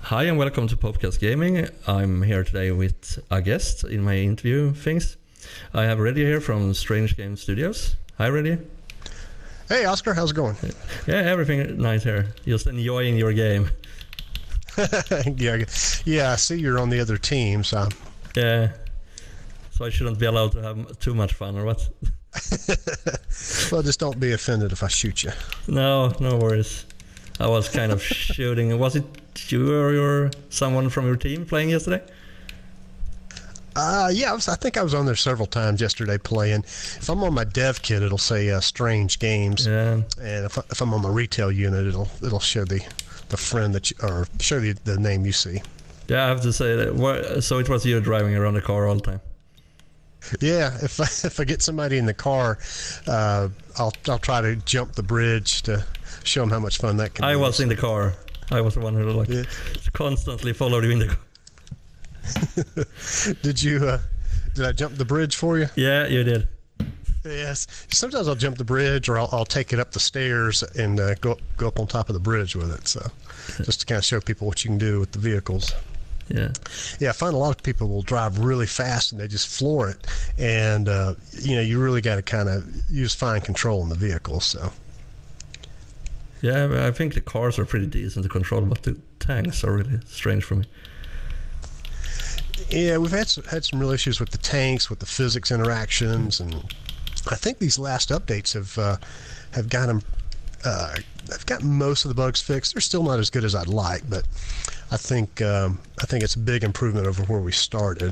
Hi and welcome to Popcast Gaming. I'm here today with a guest in my interview things. I have Reddy here from Strange Game Studios. Hi Reddy. Hey Oscar, how's it going? Yeah, everything nice here. Just enjoying your game. Yeah, I see you're on the other team, so... Yeah, so I shouldn't be allowed to have too much fun or what? Well, just don't be offended if I shoot you. No worries. I was kind of shooting. Was it you or someone from your team playing yesterday? Yeah, I think I was on there several times yesterday playing. If I'm on my dev kit, it'll say Strange Games, Yeah. and if I'm on my retail unit, it'll show the friend that or show the name you see. Yeah, I have to say that. So it was you driving around the car all the time. Yeah, if I get somebody in the car, I'll try to jump the bridge to show them how much fun that can be. I was in the car. I was the one who constantly followed you in the car. Did I jump the bridge for you? Yeah, you did. Yes. Sometimes I'll jump the bridge, or I'll take it up the stairs and go up on top of the bridge with it. So, just to kind of show people what you can do with the vehicles. Yeah. Yeah, I find a lot of people will drive really fast and they just floor it, and you really got to kind of use fine control in the vehicle. So. Yeah, I think the cars are pretty decent to control, but the tanks are really strange for me. Yeah, we've had some real issues with the tanks, with the physics interactions, and I think these last updates have got them. I've got most of the bugs fixed. They're still not as good as I'd like, but I think it's a big improvement over where we started.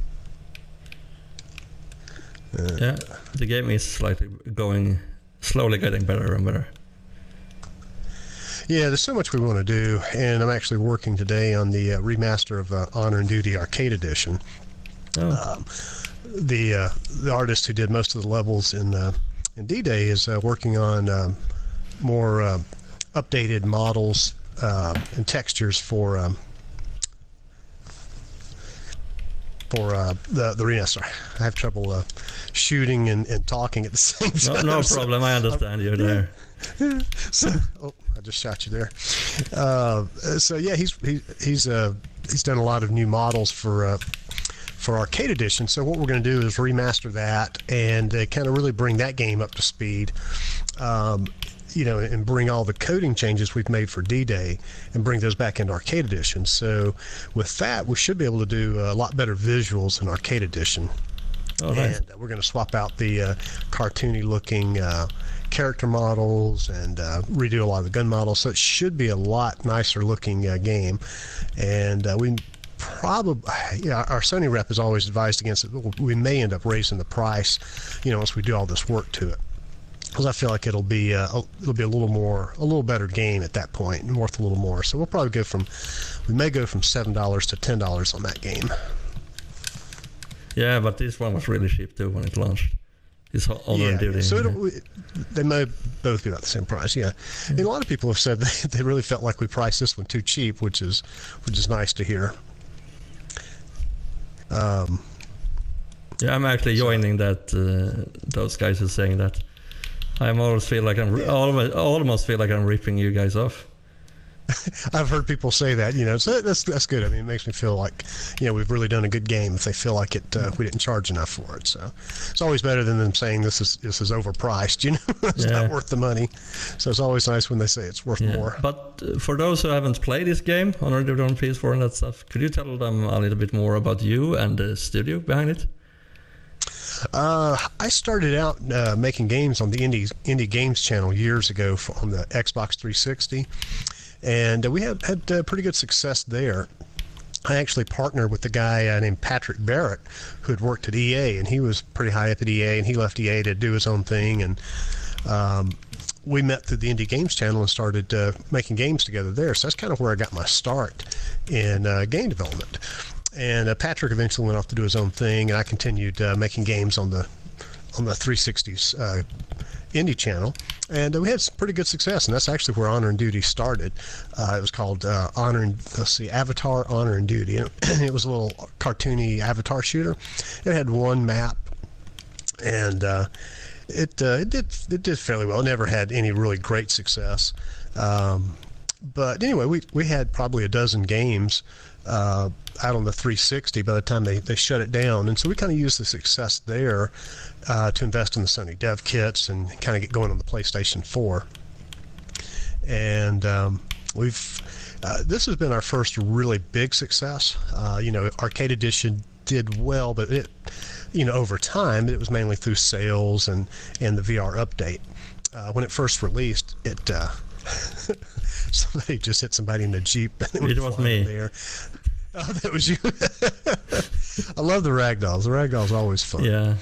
Yeah, the game is slowly getting better and better. Yeah, there's so much we want to do, and I'm actually working today on the remaster of Honor and Duty Arcade Edition. Oh. The artist who did most of the levels in D-Day is working on more updated models and textures for the remaster. I have trouble shooting and talking at the same time. No problem. I understand you there. I just shot you there. So yeah, he's done a lot of new models for Arcade Edition. So what we're going to do is remaster that and kind of really bring that game up to speed. And bring all the coding changes we've made for D-Day and bring those back into Arcade Edition. So with that, we should be able to do a lot better visuals in Arcade Edition. Oh, nice. And we're going to swap out the cartoony-looking character models and redo a lot of the gun models. So it should be a lot nicer-looking game. And we probably, our Sony rep has always advised against it. We may end up raising the price, once we do all this work to it. Because I feel like it'll be a little better game at that point and worth a little more. So we'll probably we may go from $7 to $10 on that game. Yeah, but this one was really cheap too when it launched. It's Honor and Duty. So they may both be about the same price. Yeah, and a lot of people have said they really felt like we priced this one too cheap, which is nice to hear. Yeah, I'm actually joining that. Those guys are saying that. I almost feel like I'm ripping you guys off. I've heard people say that, so that's good. I mean, it makes me feel like, we've really done a good game if they feel like we didn't charge enough for it. So it's always better than them saying this is overpriced, it's not worth the money. So it's always nice when they say it's worth more. But for those who haven't played this game, Honor and Duty on PS4 and that stuff, could you tell them a little bit more about you and the studio behind it? I started out making games on the Indie Games channel years ago on the Xbox 360, and we had pretty good success there. I actually partnered with a guy named Patrick Barrett, who had worked at EA, and he was pretty high up at EA, and he left EA to do his own thing, and we met through the Indie Games channel and started making games together there. So that's kind of where I got my start in game development. And Patrick eventually went off to do his own thing, and I continued making games on the 360's indie channel, and we had some pretty good success. And that's actually where Honor and Duty started. It was called Avatar Honor and Duty. And it was a little cartoony avatar shooter. It had one map, and it did fairly well. It never had any really great success. But anyway, we had probably a dozen games out on the 360 by the time they shut it down, and so we kind of used the success there to invest in the Sony dev kits and kind of get going on the PlayStation 4. And this has been our first really big success. Arcade Edition did well, but it, over time, it was mainly through sales and the VR update. When it first released, it somebody just hit somebody in the Jeep. It was me. There. Oh, that was you. I love the ragdolls. The ragdolls are always fun. Yeah.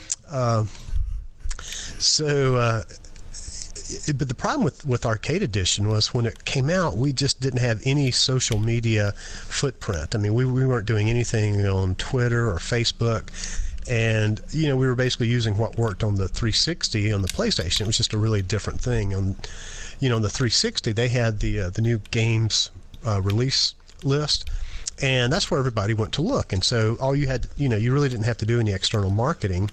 But the problem with Arcade Edition was when it came out, we just didn't have any social media footprint. I mean, we weren't doing anything on Twitter or Facebook. And, we were basically using what worked on the 360 on the PlayStation. It was just a really different thing. On the 360, they had the new games release list. And that's where everybody went to look. And so all you had, you really didn't have to do any external marketing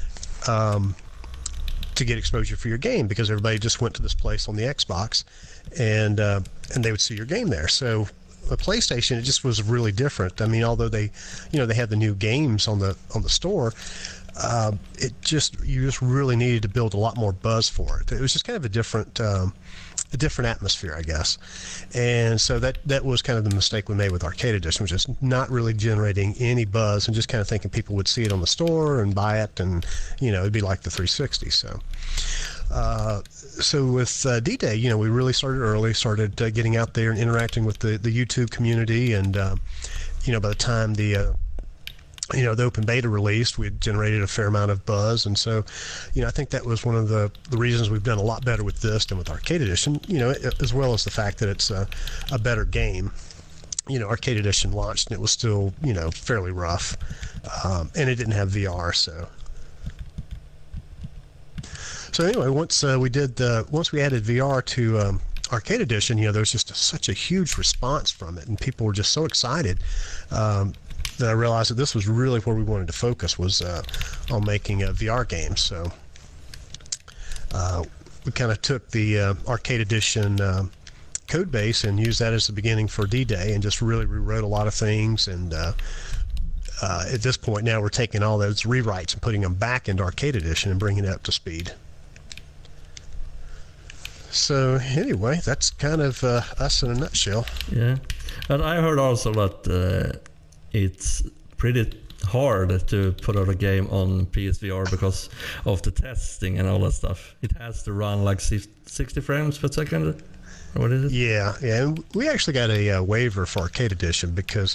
to get exposure for your game, because everybody just went to this place on the Xbox and they would see your game there. So the PlayStation, it just was really different. I mean, although they had the new games on the store, you just really needed to build a lot more buzz for it. It was just kind of a different atmosphere, I guess. And so that was kind of the mistake we made with Arcade Edition, was just not really generating any buzz and just kind of thinking people would see it on the store and buy it, and it'd be like the 360. So with D-Day, we really started getting out there and interacting with the YouTube community, and by the time the open beta released, we had generated a fair amount of buzz. And so, I think that was one of the reasons we've done a lot better with this than with Arcade Edition, as well as the fact that it's a better game. Arcade Edition launched and it was still, fairly rough, and it didn't have VR. So anyway, once we added VR to Arcade Edition, there was just such a huge response from it, and people were just so excited that I realized that this was really where we wanted to focus, was on making VR games. So we kind of took the Arcade Edition code base and used that as the beginning for D-Day, and just really rewrote a lot of things. And at this point now, we're taking all those rewrites and putting them back into Arcade Edition and bringing it up to speed. So anyway, that's kind of us in a nutshell. Yeah, but I heard also that it's pretty hard to put out a game on PSVR because of the testing and all that stuff. It has to run like 60 frames per second. Or what is it? Yeah. And we actually got a waiver for Arcade Edition because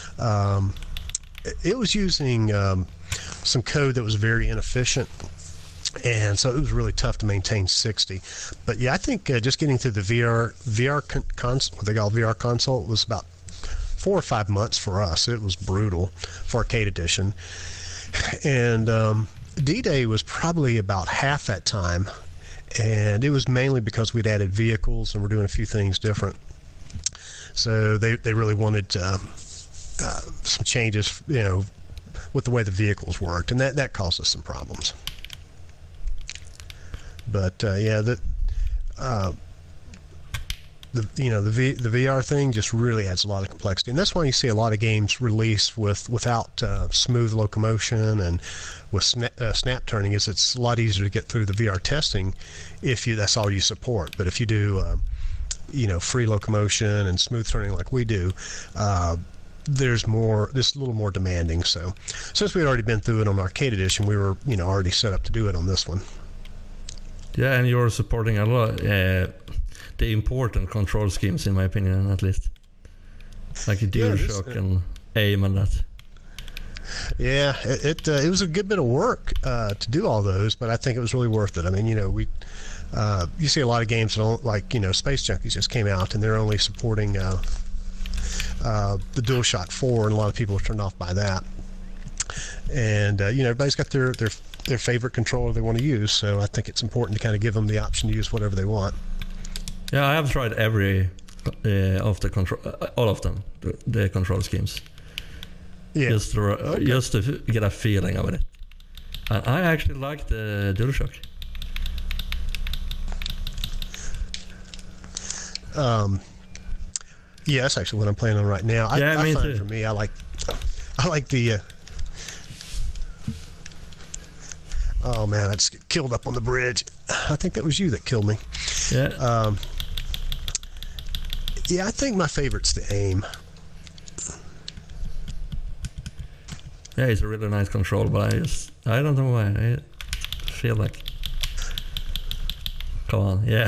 it was using some code that was very inefficient. And so it was really tough to maintain 60. But yeah, I think just getting through the VR console, what they call VR console, was about 4 or 5 months for us. It was brutal for Arcade Edition. And D-Day was probably about half that time. And it was mainly because we'd added vehicles and we're doing a few things different. So they really wanted some changes, with the way the vehicles worked. And that caused us some problems. But the VR thing just really adds a lot of complexity, and that's why you see a lot of games release without smooth locomotion and with snap turning. It's a lot easier to get through the VR testing if that's all you support. But if you do free locomotion and smooth turning like we do, there's a little more demanding. So since we had already been through it on Arcade Edition, we were already set up to do it on this one. Yeah, and you're supporting a lot the important control schemes, in my opinion, at least, like DualShock and AIM and that. Yeah, it was a good bit of work to do all those, but I think it was really worth it. I mean, you see a lot of games that don't, like Space Junkies just came out and they're only supporting the DualShock 4, and a lot of people are turned off by that. And everybody's got their favorite controller they want to use, so I think it's important to kind of give them the option to use whatever they want. Yeah, I have tried every of the control, all of them, the control schemes. Yeah, just to get a feeling of it. And I actually like the DualShock. Yeah, that's actually what I'm playing on right now. I me find too. For me, I like the. Oh man, I just get killed up on the bridge. I think that was you that killed me. Yeah. Yeah, I think my favorite's the aim. Yeah, it's a really nice control, but I don't know why. I feel like... Come on, yeah.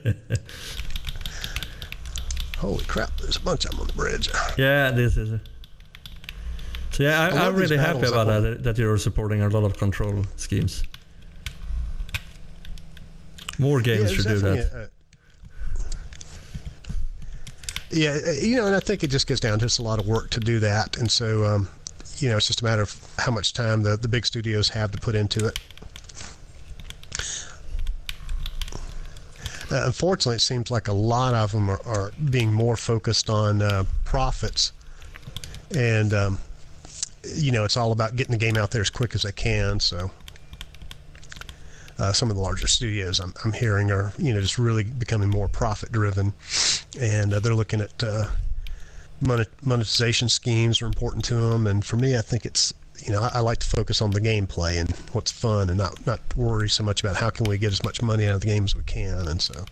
Holy crap, there's a bunch of them on the bridge. Yeah, this is... So yeah, I'm really happy about that you're supporting a lot of control schemes. More games should do that. Yeah, and I think it just gets down to just a lot of work to do that. And so, it's just a matter of how much time the big studios have to put into it. Unfortunately, it seems like a lot of them are being more focused on profits. And, it's all about getting the game out there as quick as they can. So some of the larger studios I'm hearing are, just really becoming more profit driven. And they're looking at monetization schemes are important to them. And for me, I think it's, I like to focus on the gameplay and what's fun and not worry so much about how can we get as much money out of the game as we can. And so,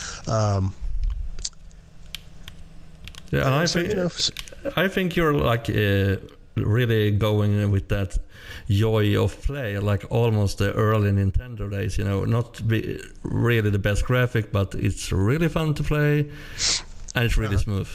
yeah, and I think you're like really going with that joy of play, like almost the early Nintendo days, not be really the best graphic, but it's really fun to play and it's really smooth.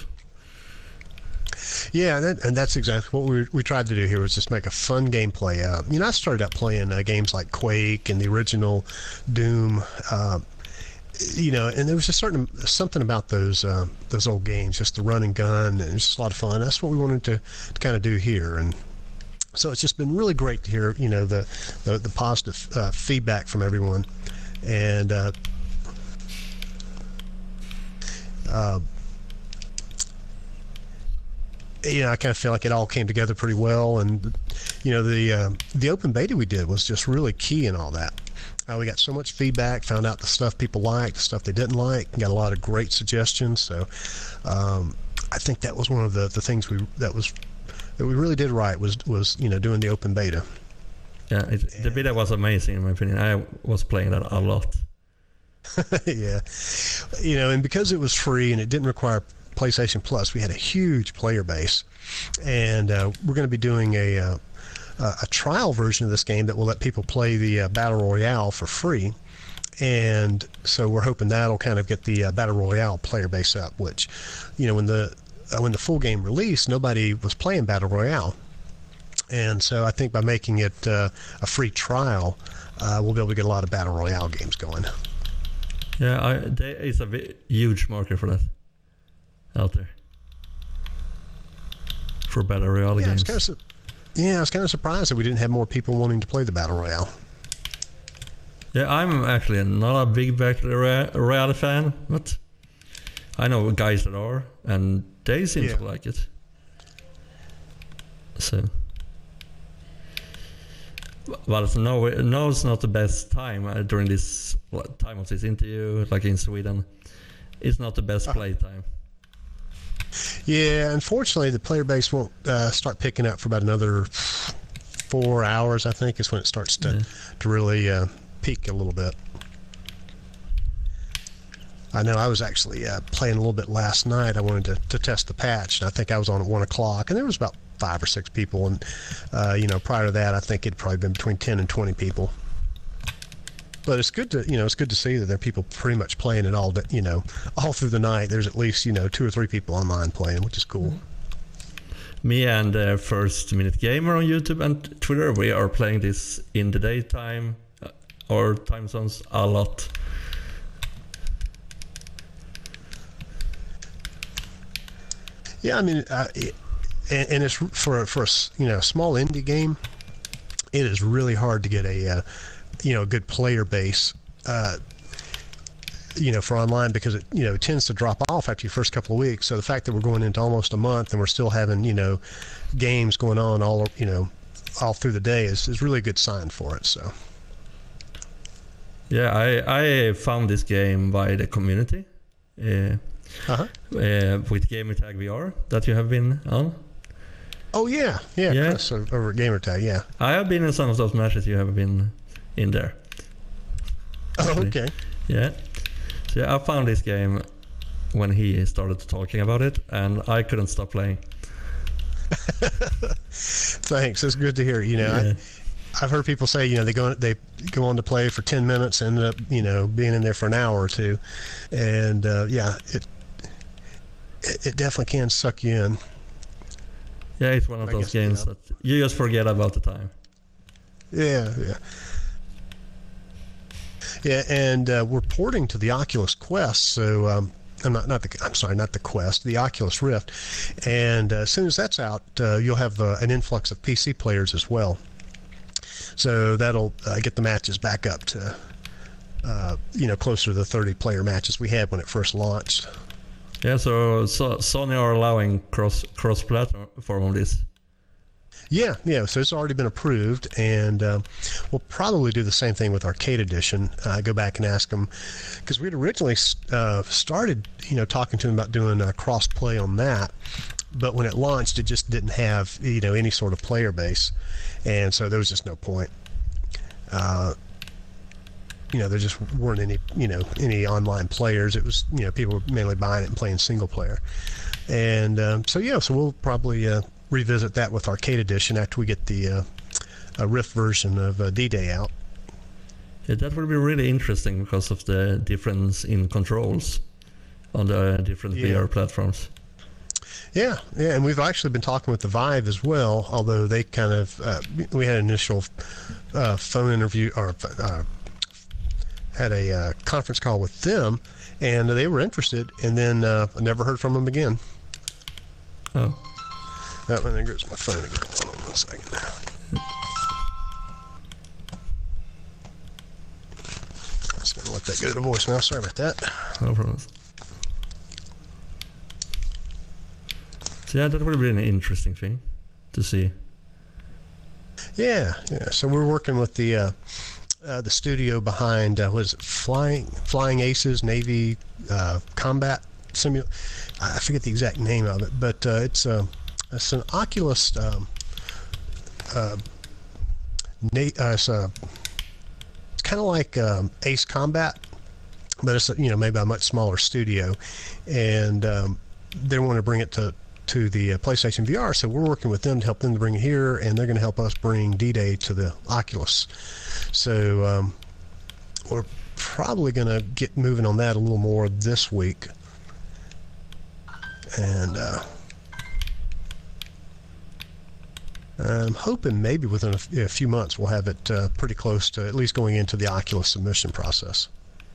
Yeah, and that's exactly what we tried to do here, was just make a fun gameplay. I started out playing games like Quake and the original Doom, and there was just something about those old games, just the run and gun, and it was just a lot of fun. That's what we wanted to kind of do here, and so it's just been really great to hear, the positive feedback from everyone, and I kind of feel like it all came together pretty well, and the open beta we did was just really key in all that. We got so much feedback, found out the stuff people liked, the stuff they didn't like, got a lot of great suggestions. So I think that was one of the things that we really did right was doing the open beta. Yeah, the beta was amazing in my opinion. I was playing that a lot. Yeah, and because it was free and it didn't require PlayStation Plus, we had a huge player base, and we're going to be doing a trial version of this game that will let people play the Battle Royale for free. And so we're hoping that'll kind of get the Battle Royale player base up, which, when the full game released, nobody was playing Battle Royale. And so I think by making it a free trial, we'll be able to get a lot of Battle Royale games going. Yeah, there is a huge market for that out there. For Battle Royale games. I was kind of surprised that we didn't have more people wanting to play the Battle Royale. Yeah, I'm actually not a big Battle Royale fan, but I know guys that are, and they seem to like it. So, but no, it's not the best time during this time of this interview, like in Sweden. It's not the best play time. Yeah, unfortunately, the player base won't start picking up for about another 4 hours, I think, is when it starts to really peak a little bit. I know I was actually playing a little bit last night. I wanted to test the patch, and I think I was on at 1 o'clock, and there was about 5 or 6 people, and prior to that, I think it'd probably been between 10 and 20 people. But it's good to see that there are people pretty much playing it all through the night. There's at least 2 or 3 people online playing, which is cool. Me and First Minute Gamer on YouTube and Twitter, we are playing this in the daytime or time zones a lot. Yeah, I mean, and it's for a small indie game. It is really hard to get a good player base, for online, because it tends to drop off after your first couple of weeks. So the fact that we're going into almost a month and we're still having, games going on all through the day is really a good sign for it. So. Yeah, I found this game by the community. with Gamertag VR that you have been on. Oh yeah, Chris over at Gamertag, yeah. I have been in some of those matches you have been in there. Oh, okay. Yeah. So I found this game when he started talking about it, and I couldn't stop playing. Thanks. That's good to hear. I've heard people say, they go on to play for 10 minutes and end up, being in there for an hour or two, and it definitely can suck you in. Yeah, it's one of those games that you just forget about the time. Yeah. Yeah, and we're porting to the Oculus Quest, so not the Quest, the Oculus Rift, and as soon as that's out, you'll have an influx of PC players as well. So that'll get the matches back up to closer to the 30-player matches we had when it first launched. Yeah, so Sony are allowing cross-platform on this. Yeah, so it's already been approved, and we'll probably do the same thing with Arcade Edition. Go back and ask them, because we'd originally started, talking to them about doing cross-play on that, but when it launched, it just didn't have, any sort of player base, and so there was just no point. There just weren't any online players. It was, people were mainly buying it and playing single player. And so we'll probably revisit that with Arcade Edition after we get the Rift version of D-Day out. Yeah, that would be really interesting because of the difference in controls on the different VR platforms. Yeah, and we've actually been talking with the Vive as well, although they kind of, we had an initial phone interview, or had a conference call with them, and they were interested, and then I never heard from them again. Oh. That one, there goes my phone again. Hold on 1 second now. Just gonna let that go to voicemail. Sorry about that. No problem. So yeah, that would be an interesting thing to see. Yeah. So we're working with the studio behind Flying Aces Navy Combat Simulator. I forget the exact name of it, but it's an Oculus. It's kind of like Ace Combat, but it's maybe a much smaller studio, and they want to bring it to the PlayStation VR, so we're working with them to help them to bring it here, and they're going to help us bring D-Day to the Oculus. So we're probably going to get moving on that a little more this week, and I'm hoping maybe within a few months we'll have it pretty close to at least going into the Oculus submission process.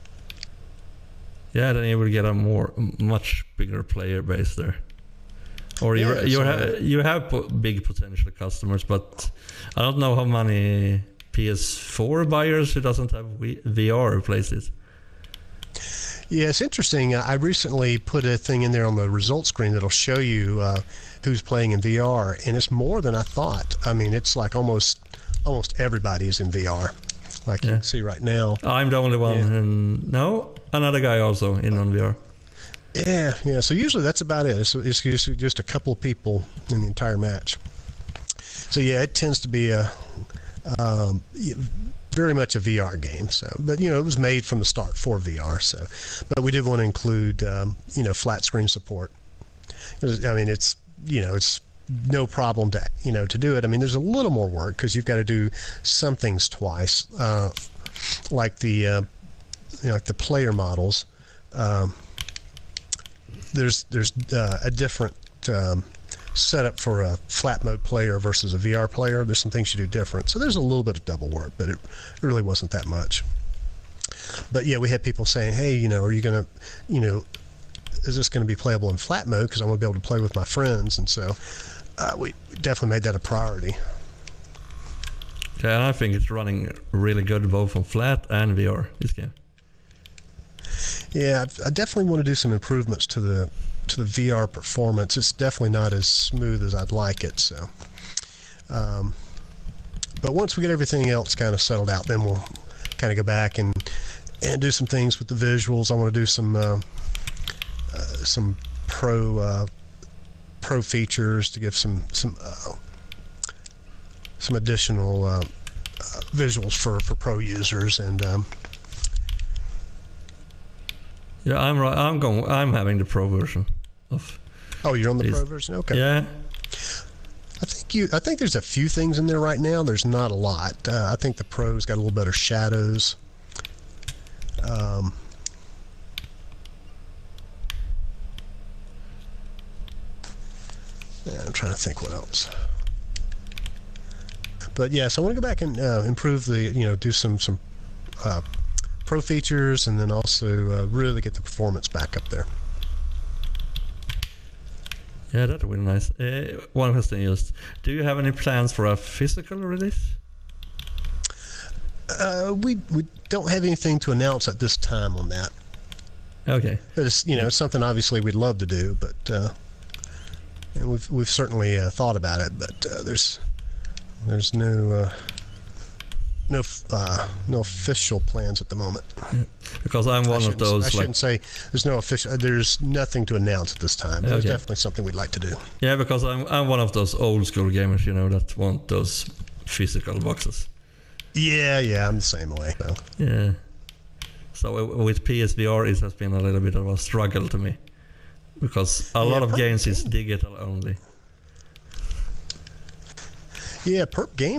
Yeah, then you will get a much bigger player base there. Or you have big potential customers, but I don't know how many PS4 buyers who doesn't have VR places. Yeah, it's interesting. I recently put a thing in there on the results screen that'll show you who's playing in VR, and it's more than I thought. I mean, it's like almost everybody is in VR, like you can see right now. I'm the only one, and no, another guy also in on VR. Yeah. So usually that's about it. It's usually just a couple of people in the entire match. So yeah, it tends to be very much a VR game. So, but it was made from the start for VR. So, but we did want to include flat screen support. I mean, it's no problem to do it. I mean, there's a little more work because you've got to do some things twice, like the player models. There's a different setup for a flat mode player versus a VR player. There's some things you do different. So there's a little bit of double work, but it really wasn't that much. But yeah, we had people saying, hey, are you going to, is this going to be playable in flat mode? Because I want to be able to play with my friends. And so we definitely made that a priority. Yeah, and I think it's running really good both on flat and VR, this game. Yeah, I definitely want to do some improvements to the VR performance. It's definitely not as smooth as I'd like it. So, but once we get everything else kind of settled out, then we'll kind of go back and do some things with the visuals. I want to do some pro features to give some additional visuals for pro users, and yeah, I'm having the pro version of. Oh, you're on the pro version? Okay. Yeah. I think there's a few things in there right now. There's not a lot. I think the pro's got a little better shadows. Yeah, I'm trying to think what else. But yeah, so I want to go back and improve do some pro features, and then also really get the performance back up there. Yeah, that would be nice. One question just: do you have any plans for a physical release? We don't have anything to announce at this time on that. Okay. But it's something obviously we'd love to do, but and we've certainly thought about it, but there's no official plans at the moment. Yeah. Because I'm one of those. I shouldn't say there's no official. There's nothing to announce at this time. But There's definitely something we'd like to do. Yeah, because I'm one of those old school gamers, that want those physical boxes. Yeah, I'm the same way. So. Yeah. So with PSVR, it has been a little bit of a struggle to me, because a lot of games is digital only. Yeah, Perp Game.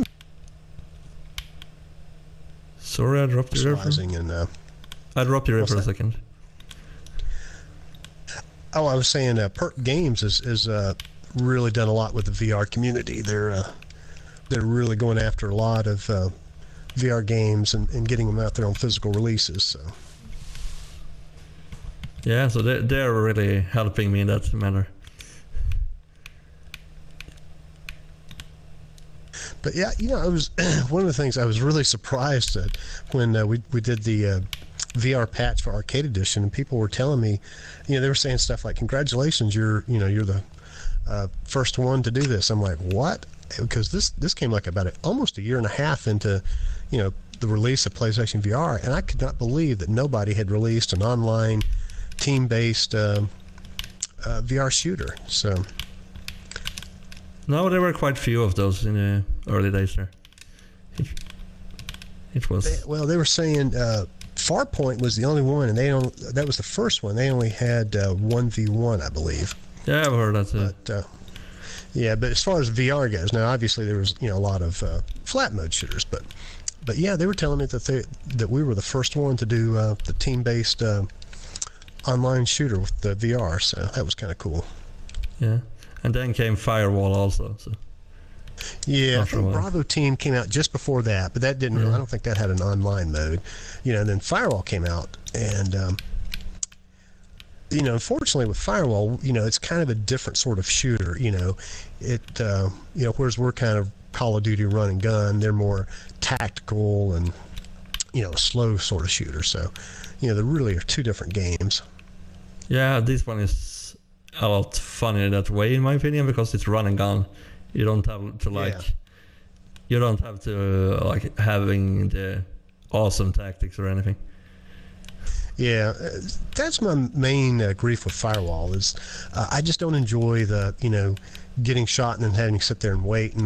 Sorry, I dropped you there. I dropped you there for a second. Oh, I was saying Perp Games is really done a lot with the VR community. They're really going after a lot of VR games and getting them out there on physical releases. So. Yeah, so they're really helping me in that manner. But yeah, I was one of the things I was really surprised at when we did the VR patch for Arcade Edition, and people were telling me, they were saying stuff like, "Congratulations, you're the first one to do this." I'm like, what? Because this came like about almost a year and a half into, the release of PlayStation VR, and I could not believe that nobody had released an online team-based VR shooter. So. No, there were quite few of those in the early days there. It was. They were saying Farpoint was the only one, and that was the first one. They only had 1v1, I believe. Yeah, I've heard that too. But, but as far as VR goes, now obviously there was a lot of flat mode shooters, but yeah, they were telling me that we were the first one to do the team-based online shooter with the VR, so that was kind of cool. Yeah. And then came Firewall also. So. Yeah, I think Bravo Team came out just before that, but that didn't. I don't think that had an online mode. And then Firewall came out, and unfortunately with Firewall, it's kind of a different sort of shooter. Whereas we're kind of Call of Duty run and gun, they're more tactical and a slow sort of shooter. So, there really are two different games. Yeah, this one is a lot funnier that way, in my opinion, because it's run and gun. You don't have to you don't have to having the awesome tactics or anything. Yeah, that's my main grief with Firewall is I just don't enjoy the getting shot and then having to sit there and wait,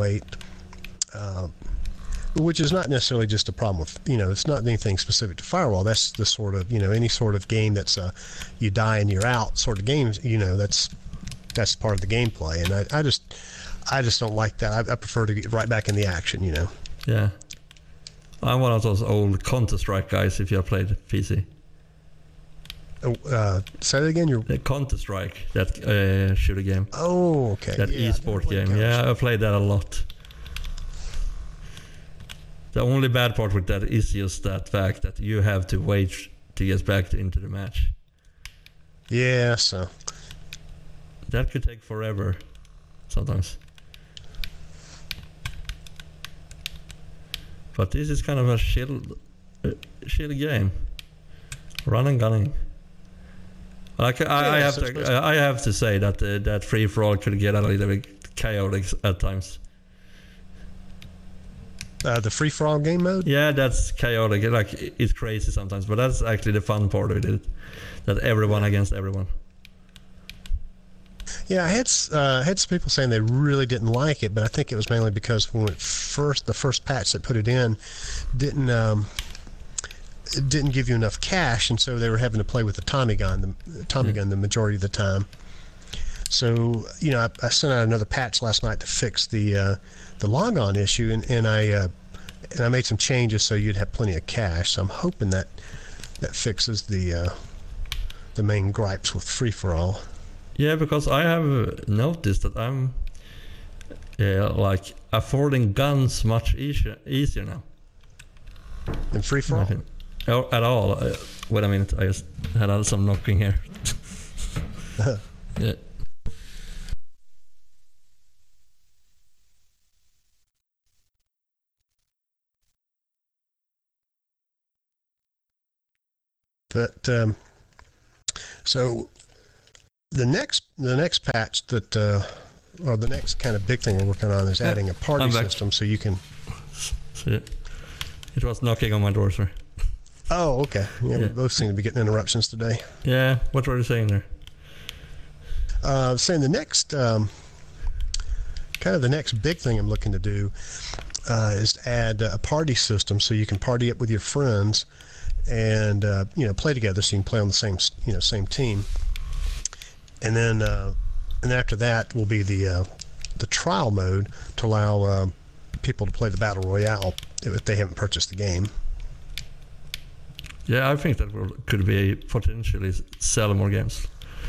which is not necessarily just a problem with it's not anything specific to Firewall. That's the sort of any sort of game that's you die and you're out sort of games. That's part of the gameplay, and I just don't like that. I prefer to get right back in the action. Yeah, I'm one of those old Counter-Strike guys. If you have played PC. Say that again. You're Counter-Strike, that shooter game. Oh, okay. That esport game. Yeah, I played that a lot. The only bad part with that is just that fact that you have to wait to get back into the match. Yeah, so. That could take forever, sometimes. But this is kind of a chill game. Run and gunning. I have to say that that free-for-all could get a little bit chaotic at times. The free-for-all game mode? Yeah, that's chaotic. Like, it's crazy sometimes, but that's actually the fun part of it. That everyone against everyone. Yeah, I had some people saying they really didn't like it, but I think it was mainly because when the first patch that put it in didn't give you enough cash, and so they were having to play with the Tommy gun the majority of the time. So, you know, I sent out another patch last night to fix the logon issue, and I made some changes so you'd have plenty of cash. So I'm hoping that fixes the main gripes with free-for-all. Yeah, because I have noticed that I'm like affording guns much easier now. In free-for-all? At all. Wait a minute, I just had some knocking here. Yeah. But so the next patch that or the next kind of big thing we're working on is adding a party system so you can. See, it was knocking on my door, sir. Oh, okay. Yeah, we both seem to be getting interruptions today. Yeah, what were you saying there? Saying the next kind of the next big thing I'm looking to do is to add a party system so you can party up with your friends and play together so you can play on the same team. And then after that will be the trial mode to allow people to play the battle royale if they haven't purchased the game. Yeah, I think that could be potentially sell more games.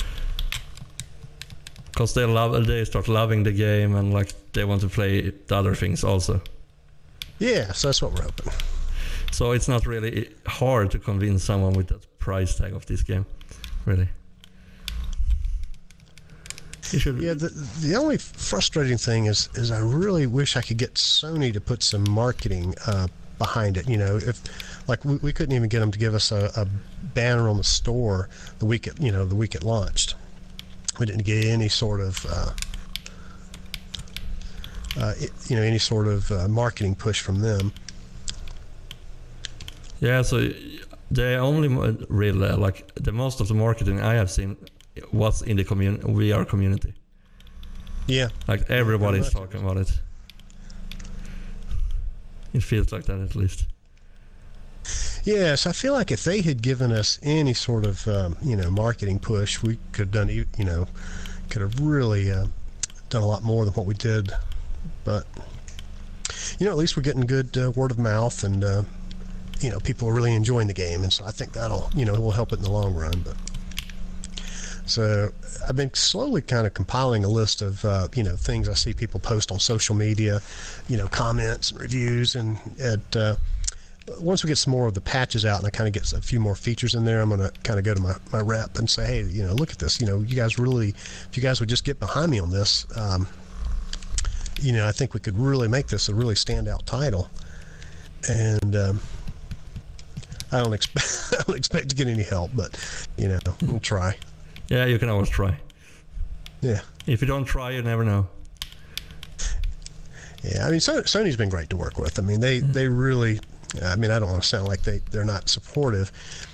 Because they start loving the game and like they want to play the other things also. Yeah, so that's what we're hoping. So it's not really hard to convince someone with that price tag of this game, really. Yeah, the only frustrating thing is I really wish I could get Sony to put some marketing behind it. You know, if like we couldn't even get them to give us a banner on the store the week it launched. We didn't get any sort of marketing push from them. Yeah, so the only really like the most of the marketing I have seen was in the VR community. Yeah, like everybody's talking about it. It feels like that at least. Yes, I feel like if they had given us any sort of marketing push, we could have done could have really done a lot more than what we did. But at least we're getting good word of mouth, and people are really enjoying the game, and so I think that'll will help it in the long run. But so I've been slowly kind of compiling a list of things I see people post on social media, comments and reviews, and once we get some more of the patches out and I kind of get a few more features in there, I'm going to kind of go to my rep and say, hey, look at this. You guys really, if you guys would just get behind me on this, I think we could really make this a really standout title. And I don't expect to get any help, but we'll try. Yeah, you can always try. Yeah. If you don't try, you never know. Yeah, I mean, Sony's been great to work with. I mean, they really. I mean, I don't want to sound like they're not supportive,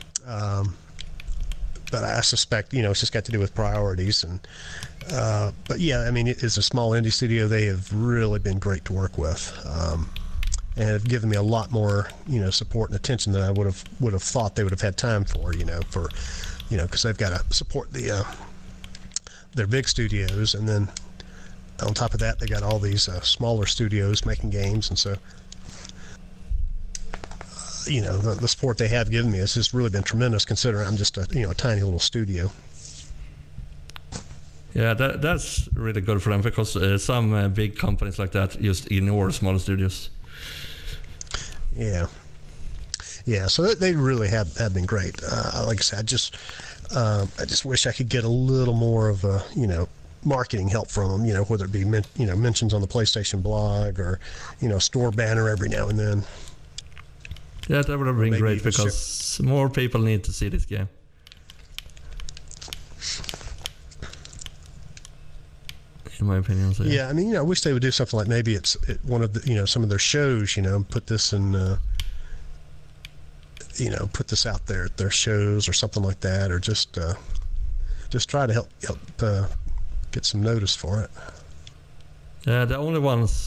but I suspect it's just got to do with priorities. And but yeah, I mean, it's a small indie studio. They have really been great to work with, and have given me a lot more support and attention than I would have thought they would have had time for. Because they've got to support their big studios, and then on top of that, they got all these smaller studios making games, and so. The support they have given me has just really been tremendous, considering I'm just a tiny little studio. Yeah, that's really good for them, because some big companies like that just ignore smaller studios. Yeah. So they really have been great. Like I said, I just wish I could get a little more of a marketing help from them. Whether it be mentions on the PlayStation blog or store banner every now and then. Yeah, that would have been great, because more people need to see this game. in my opinion. So, yeah, I mean, I wish they would do something like maybe it's one of the, some of their shows, put this in, put this out there at their shows or something like that, or just try to help get some notice for it. Yeah, the only ones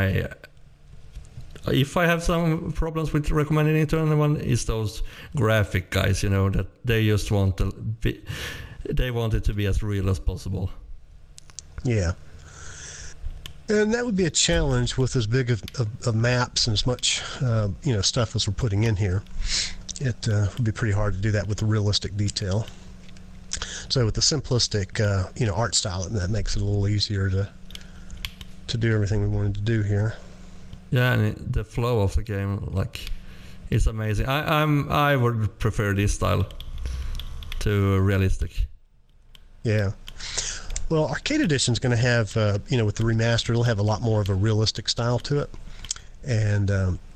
if I have some problems with recommending it to anyone, is those graphic guys, that they just want they want it to be as real as possible. Yeah. And that would be a challenge with as big of maps and as much, stuff as we're putting in here. It would be pretty hard to do that with the realistic detail. So with the simplistic, art style, that makes it a little easier to do everything we wanted to do here. Yeah, and the flow of the game, it's amazing. I would prefer this style to realistic. Yeah. Well, Arcade Edition is going to have, with the remaster, it'll have a lot more of a realistic style to it. And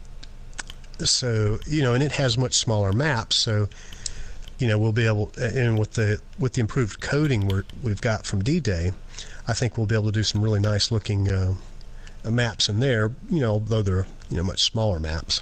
so, and it has much smaller maps. So, we'll be able, and with the improved coding we've got from D-Day, I think we'll be able to do some really nice looking maps in there, although they're, much smaller maps.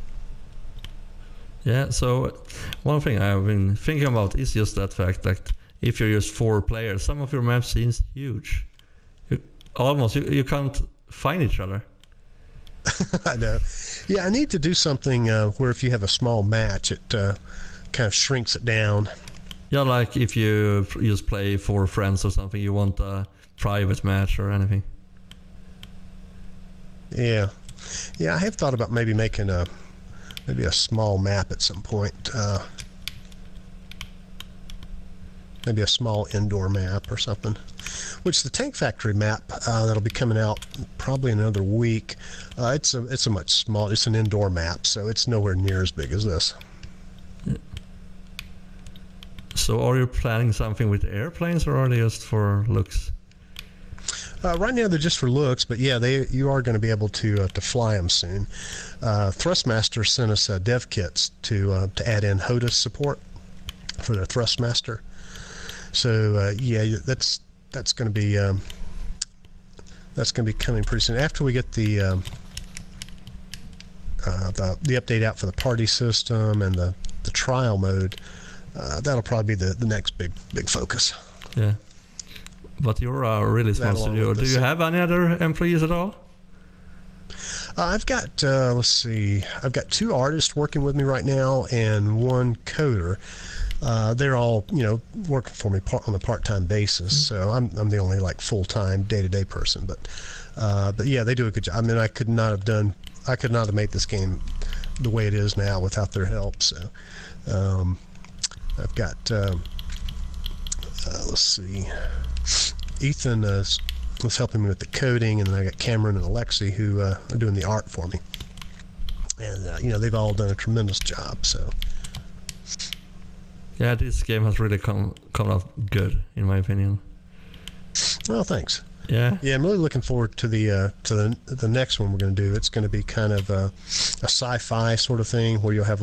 Yeah, so one thing I've been thinking about is just that fact that if you're just 4 players, some of your maps seems huge. You can't find each other. I know. Yeah, I need to do something where if you have a small match, it kind of shrinks it down. Yeah, like if you just play 4 friends or something, you want a private match or anything. Yeah. Yeah, I have thought about maybe making a small map at some point. Maybe a small indoor map or something. Which the Tank Factory map that'll be coming out probably in another week. It's a much smaller. It's an indoor map, so it's nowhere near as big as this. Yeah. So, are you planning something with airplanes, or are they just for looks? Right now they're just for looks, but yeah, you are going to be able to fly them soon. Thrustmaster sent us dev kits to add in HOTAS support for their Thrustmaster. So yeah, that's going to be coming pretty soon. After we get the update out for the party system and the trial mode, that'll probably be the next big focus. Yeah. But you're a really small studio. Do you have any other employees at all? I've got, let's see, I've got 2 artists working with me right now and 1 coder. They're all, working for me on a part-time basis. So I'm the only full-time day-to-day person. But yeah, they do a good job. I mean, I could not have made this game the way it is now without their help. So I've got, let's see. Ethan was helping me with the coding, and then I got Cameron and Alexi who are doing the art for me. And they've all done a tremendous job. So yeah, this game has really come out good, in my opinion. Well, thanks. Yeah. Yeah, I'm really looking forward to the next one we're going to do. It's going to be kind of a sci-fi sort of thing where you'll have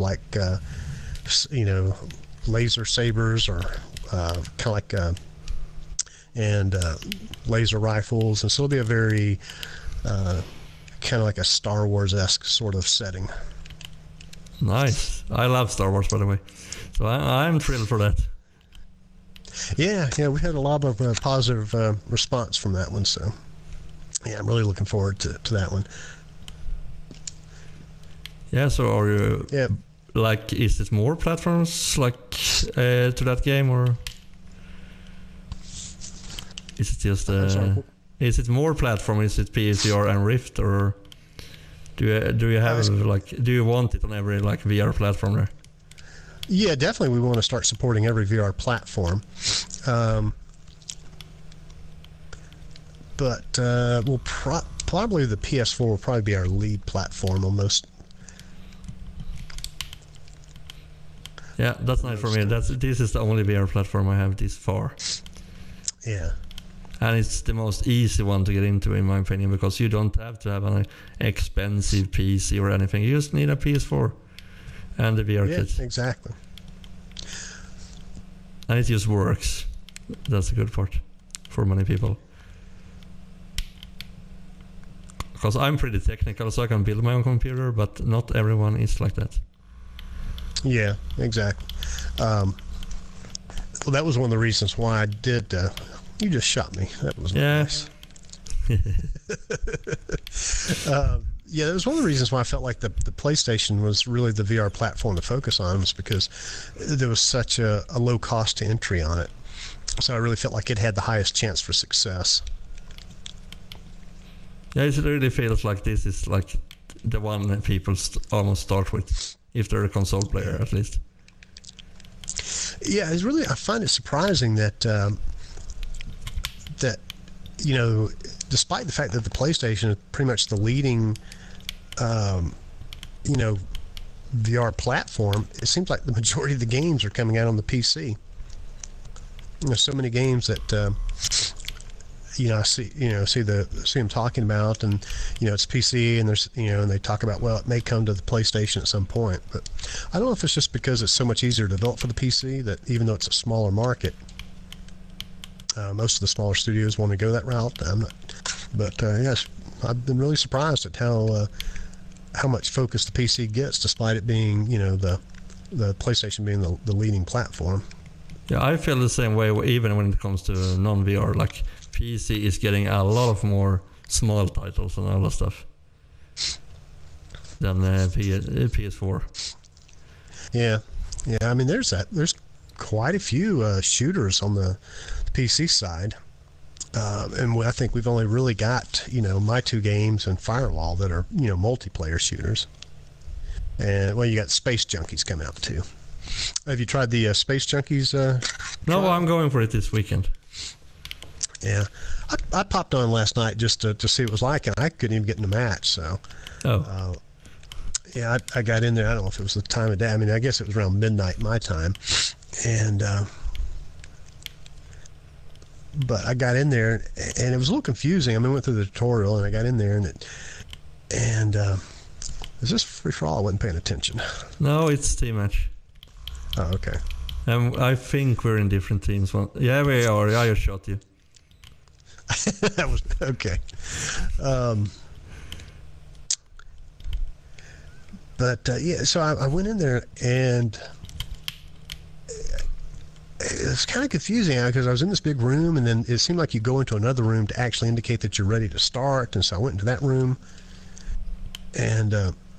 laser sabers or kind of like and laser rifles, and so it'll be a very kind of like a Star Wars-esque sort of setting. Nice. I love Star Wars, by the way, so I'm thrilled for that. Yeah, we had a lot of positive response from that one, so yeah, I'm really looking forward to that one. Yeah, so are you is it more platforms to that game, or is it just is it more platform? Is it PSVR and Rift, or do you have do you want it on every VR platform there? Yeah, definitely. We want to start supporting every VR platform, but we'll probably the PS4 will probably be our lead platform on most. Yeah, that's nice for me. This is the only VR platform I have this far. Yeah. And it's the most easy one to get into, in my opinion, because you don't have to have an expensive PC or anything. You just need a PS4 and the VR kit. Yeah, exactly. And it just works. That's the good part for many people. Because I'm pretty technical, so I can build my own computer, but not everyone is like that. Yeah, exactly. Well, that was one of the reasons why I did. You just shot me. That was nice. Yeah, that was one of the reasons why I felt like the PlayStation was really the VR platform to focus on, was because there was such a low cost to entry on it. So I really felt like it had the highest chance for success. Yeah, it really feels like this is like the one that people almost start with, if they're a console player at least. Yeah, it's really, I find it surprising that that, you know, despite the fact that the PlayStation is pretty much the leading you know, VR platform, it seems like the majority of the games are coming out on the PC. There's so many games that you know, I see them talking about, and you know, it's PC, and there's, you know, and they talk about, well, it may come to the PlayStation at some point, but I don't know if it's just because it's so much easier to develop for the PC that even though it's a smaller market, most of the smaller studios want to go that route. I'm not, but yes, I've been really surprised at how much focus the PC gets, despite it being, you know, the PlayStation being the leading platform. Yeah, I feel the same way even when it comes to non-VR. Like, PC is getting a lot of more small titles and all that stuff than PS4. Yeah, I mean, there's quite a few shooters on the PC side. And I think we've only really got, you know, my two games and Firewall that are, you know, multiplayer shooters. And, well, you got Space Junkies coming out too. Have you tried the Space Junkies? No, I'm going for it this weekend. Yeah. I popped on last night just to see what it was like, and I couldn't even get in the match, so... yeah, I got in there. I don't know if it was the time of day. I mean, I guess it was around midnight my time. And... but I got in there, and it was a little confusing. I mean, I went through the tutorial, and I got in there, and is this free for all? I wasn't paying attention. No, it's team match. Oh, okay. I think we're in different teams. Yeah, we are. I just shot you. That was okay. But yeah, so I went in there, and it was kind of confusing because I was in this big room, and then it seemed like you go into another room to actually indicate that you're ready to start. And so I went into that room, and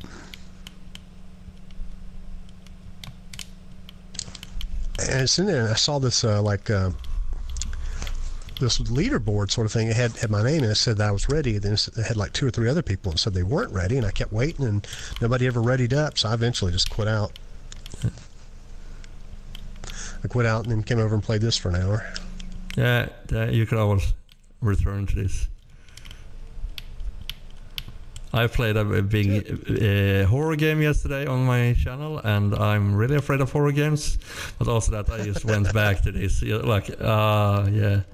it's in there, and I saw this this leaderboard sort of thing. It had my name, and it said that I was ready. Then it had like 2 or 3 other people and said they weren't ready, and I kept waiting, and nobody ever readied up. So I eventually just quit out. I quit out and then came over and played this for an hour. Yeah, you can always return to this. I played a big horror game yesterday on my channel, and I'm really afraid of horror games. But also that I just went back to this. Like, yeah.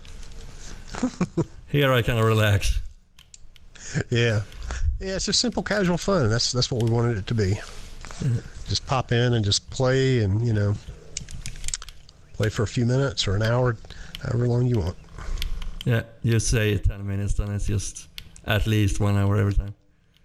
Here I can relax. Yeah, it's just simple, casual fun. That's what we wanted it to be. Yeah. Just pop in and just play, and you know, play for a few minutes or an hour, however long you want. Yeah, you say 10 minutes, then it's just at least 1 hour every time.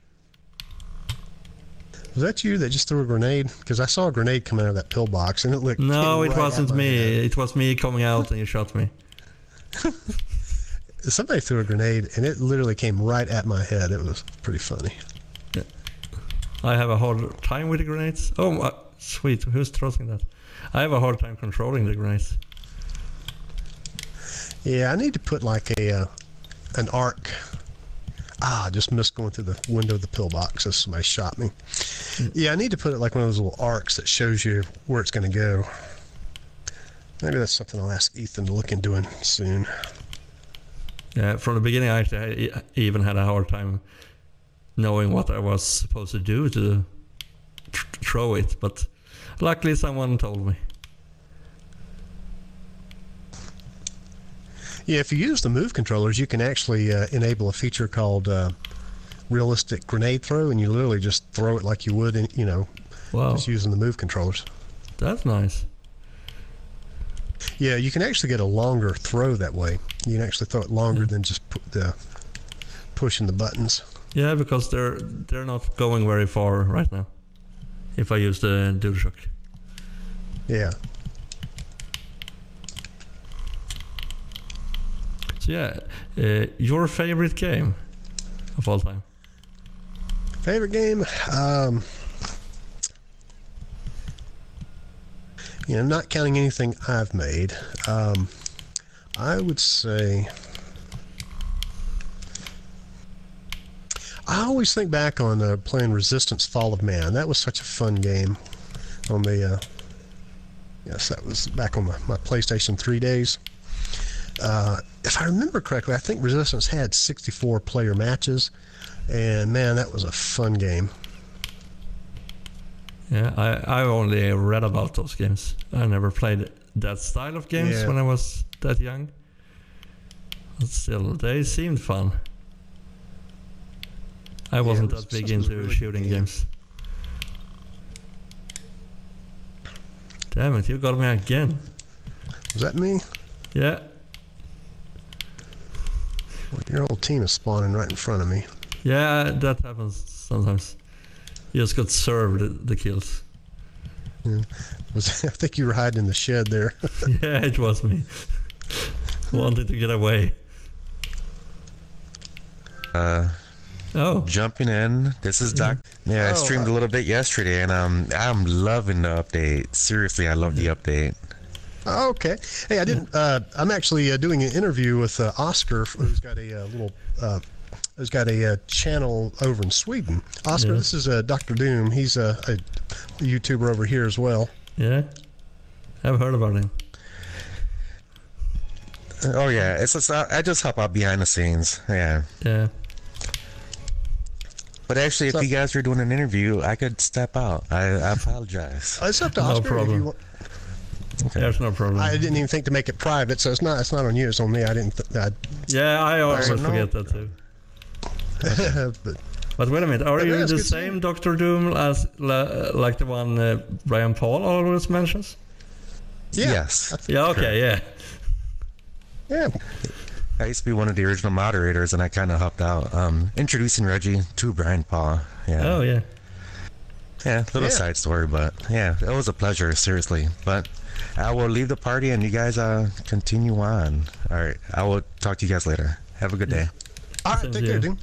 Was that you that just threw a grenade? Because I saw a grenade come out of that pillbox, and it looked... No, it wasn't me. It was me coming out, and you shot me. Somebody threw a grenade, and it literally came right at my head. It was pretty funny. Yeah. I have a hard time with the grenades. Oh, sweet. Who's throwing that? I have a hard time controlling the grenades. Yeah, I need to put like an arc. I just missed going through the window of the pillbox as somebody shot me. Yeah, I need to put it like one of those little arcs that shows you where it's going to go. Maybe that's something I'll ask Ethan to look into doing soon. Yeah, from the beginning I even had a hard time knowing what I was supposed to do to throw it, but luckily someone told me. Yeah, if you use the Move controllers, you can actually enable a feature called realistic grenade throw, and you literally just throw it like you would, just using the Move controllers. That's nice. Yeah, you can actually get a longer throw that way. You can actually throw it longer than just pushing the buttons. Yeah, because they're not going very far right now. If I use the DualShock. Yeah. So yeah, your favorite game of all time? Favorite game? Not counting anything I've made, I would say I always think back on playing Resistance: Fall of Man. That was such a fun game on the yes, that was back on my PlayStation 3 days. If I remember correctly, I think Resistance had 64 player matches, and man, that was a fun game. Yeah, I only read about those games. I never played that style of games when I was that young. But still, they seemed fun. I wasn't that big into really shooting games. Damn it, you got me again. Was that me? Yeah. Well, your whole team is spawning right in front of me. Yeah, that happens sometimes. You just got served the kills. Yeah. I think you were hiding in the shed there. Yeah, it was me. Wanted to get away. Jumping in. This is Doc. Yeah, I streamed a little bit yesterday, and I'm loving the update. Seriously, I love the update. Oh, okay. Hey, I didn't. I'm actually doing an interview with Oscar, who's got a who's got a channel over in Sweden. Oscar, this is Dr. Doom. He's a YouTuber over here as well. Yeah, I've heard about him. Oh yeah, I just help out behind the scenes. Yeah. Yeah. But actually, if you guys are doing an interview, I could step out. I apologize. It's up to Oscar. No problem. Okay. There's no problem. I didn't even think to make it private, so it's not on you. It's on me. I didn't. Yeah, I always forget that too. Okay. But wait a minute, are you the same Dr. Doom as like the one Brian Paul always mentions? Yeah. Yes. Yeah. Okay. Yeah. Yeah. I used to be one of the original moderators, and I kind of helped out introducing Reggie to Brian Paul. Yeah. Oh yeah. Yeah, little side story, but yeah, it was a pleasure, seriously. But I will leave the party, and you guys continue on. All right, I will talk to you guys later. Have a good day. All right, take care, Doom.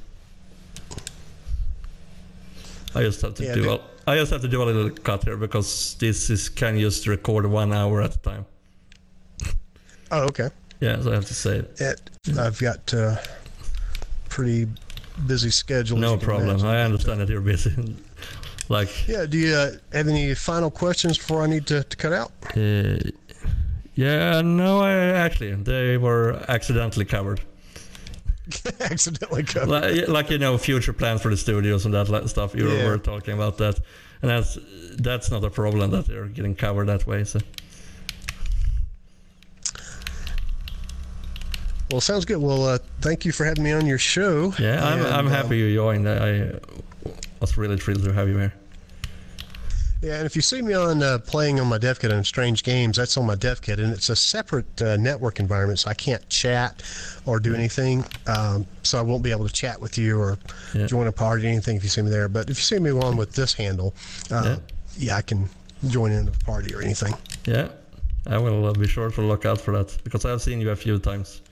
I just have to do a little cut here because this can just record 1 hour at a time. Oh, okay. Yeah, so I have to say it. I've got pretty busy schedule. No problem. I understand that you're busy. Yeah. Do you have any final questions before I need to cut out? Yeah. No, they were accidentally covered. Accidentally covered. Like future plans for the studios and that stuff. You were talking about that, and that's not a problem that they're getting covered that way. So. Well, sounds good. Well, thank you for having me on your show. Yeah, I'm happy you joined. I was really thrilled to have you here. Yeah, and if you see me on playing on my dev kit on Strange Games, that's on my dev kit, and it's a separate network environment, so I can't chat or do anything. So I won't be able to chat with you or join a party or anything if you see me there. But if you see me on with this handle, I can join in the party or anything. Yeah, I will be sure to look out for that because I've seen you a few times.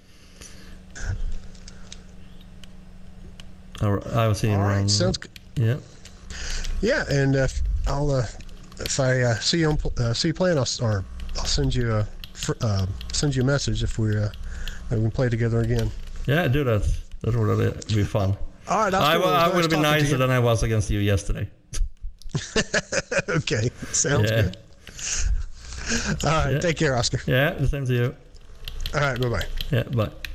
I've seen you around. Sounds good. Yeah. Yeah, and if I see you playing, I'll send you a message if we can play together again. Yeah, do that. That would really be fun. All right, I will be nicer than I was against you yesterday. Okay, sounds good. All right, take care, Oscar. Yeah, the same to you. All right, bye-bye. Yeah, bye.